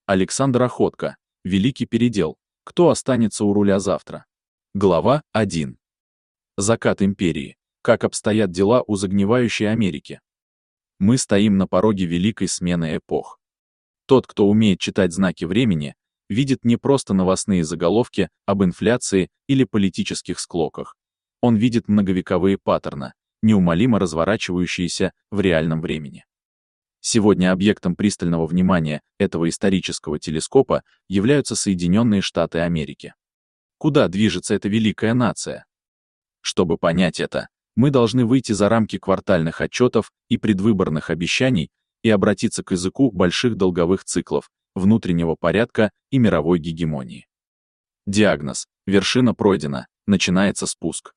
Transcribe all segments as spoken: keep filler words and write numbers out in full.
Александр Охотко. Великий передел. Кто останется у руля завтра? Глава один. Закат империи. Как обстоят дела у загнивающей Америки? Мы стоим на пороге великой смены эпох. Тот, кто умеет читать знаки времени, видит не просто новостные заголовки об инфляции или политических склоках. Он видит многовековые паттерны, неумолимо разворачивающиеся в реальном времени. Сегодня объектом пристального внимания этого исторического телескопа являются Соединенные Штаты Америки. Куда движется эта великая нация? Чтобы понять это, мы должны выйти за рамки квартальных отчетов и предвыборных обещаний и обратиться к языку больших долговых циклов, внутреннего порядка и мировой гегемонии. Диагноз: вершина пройдена, начинается спуск.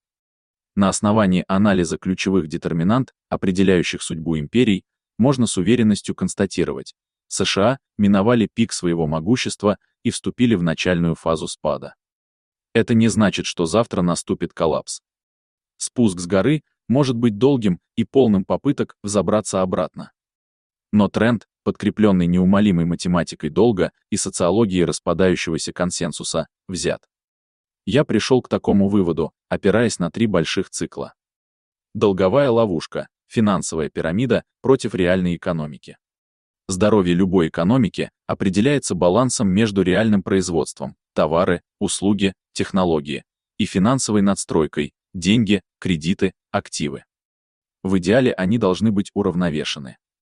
На основании анализа ключевых детерминант, определяющих судьбу империй, можно с уверенностью констатировать: США миновали пик своего могущества и вступили в начальную фазу спада. Это не значит, что завтра наступит коллапс. Спуск с горы может быть долгим и полным попыток взобраться обратно. Но тренд, подкрепленный неумолимой математикой долга и социологией распадающегося консенсуса, взят. Я пришел к такому выводу, опираясь на три больших цикла. Долговая ловушка, финансовая пирамида против реальной экономики. Здоровье любой экономики определяется балансом между реальным производством, товары, услуги, технологии, и финансовой надстройкой, деньги, кредиты, активы. В идеале они должны быть уравновешены.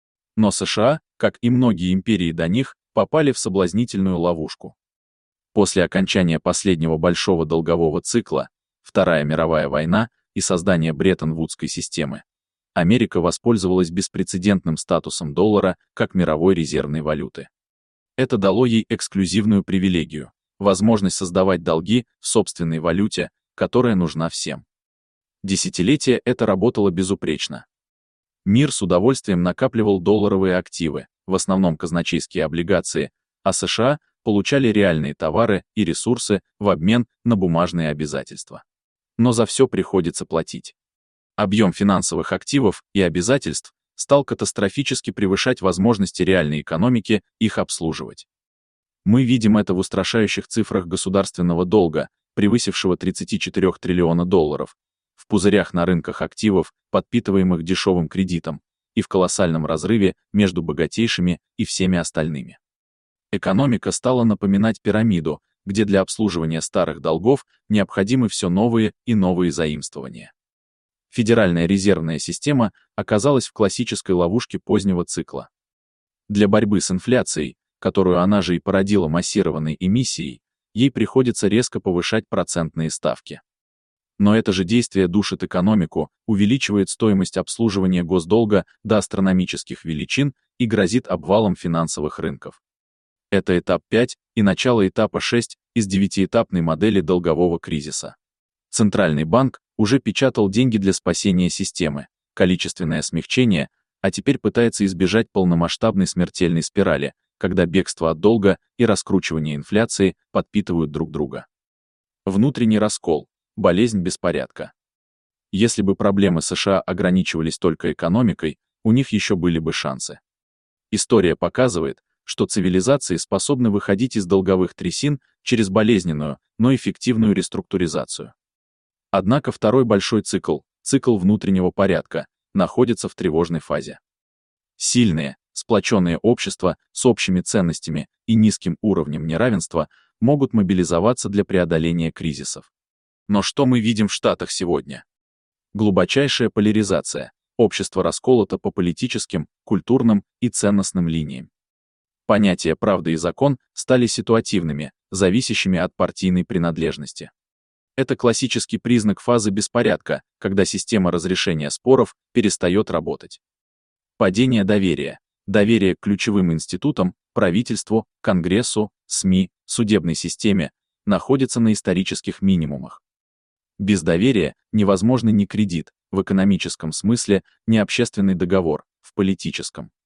Но США, как и многие империи до них, попали в соблазнительную ловушку. После окончания последнего большого долгового цикла, Вторая мировая война и создания Бреттон-Вудской системы, Америка воспользовалась беспрецедентным статусом доллара как мировой резервной валюты. Это дало ей эксклюзивную привилегию – возможность создавать долги в собственной валюте, которая нужна всем. Десятилетия это работало безупречно. Мир с удовольствием накапливал долларовые активы, в основном казначейские облигации, а США получали реальные товары и ресурсы в обмен на бумажные обязательства. Но за все приходится платить. Объем финансовых активов и обязательств стал катастрофически превышать возможности реальной экономики их обслуживать. Мы видим это в устрашающих цифрах государственного долга, превысившего тридцать четыре триллиона долларов, в пузырях на рынках активов, подпитываемых дешевым кредитом, и в колоссальном разрыве между богатейшими и всеми остальными. Экономика стала напоминать пирамиду, где для обслуживания старых долгов необходимы все новые и новые заимствования. Федеральная резервная система оказалась в классической ловушке позднего цикла. Для борьбы с инфляцией, которую она же и породила массированной эмиссией, ей приходится резко повышать процентные ставки. Но это же действие душит экономику, увеличивает стоимость обслуживания госдолга до астрономических величин и грозит обвалом финансовых рынков. Это этап пять и начало этапа шесть из девятиэтапной модели долгового кризиса. Центральный банк уже печатал деньги для спасения системы, количественное смягчение, а теперь пытается избежать полномасштабной смертельной спирали, когда бегство от долга и раскручивание инфляции подпитывают друг друга. Внутренний раскол, болезнь беспорядка. Если бы проблемы США ограничивались только экономикой, у них еще были бы шансы. История показывает, что цивилизации способны выходить из долговых трясин через болезненную, но эффективную реструктуризацию. Однако второй большой цикл, цикл внутреннего порядка, находится в тревожной фазе. Сильные, сплоченные общества с общими ценностями и низким уровнем неравенства могут мобилизоваться для преодоления кризисов. Но что мы видим в Штатах сегодня? Глубочайшая поляризация, общество расколото по политическим, культурным и ценностным линиям. Понятия правда и закон стали ситуативными, зависящими от партийной принадлежности. Это классический признак фазы беспорядка, когда система разрешения споров перестает работать. Падение доверия. Доверие к ключевым институтам, правительству, Конгрессу, СМИ, судебной системе находится на исторических минимумах. Без доверия невозможен ни кредит, в экономическом смысле, ни общественный договор, в политическом.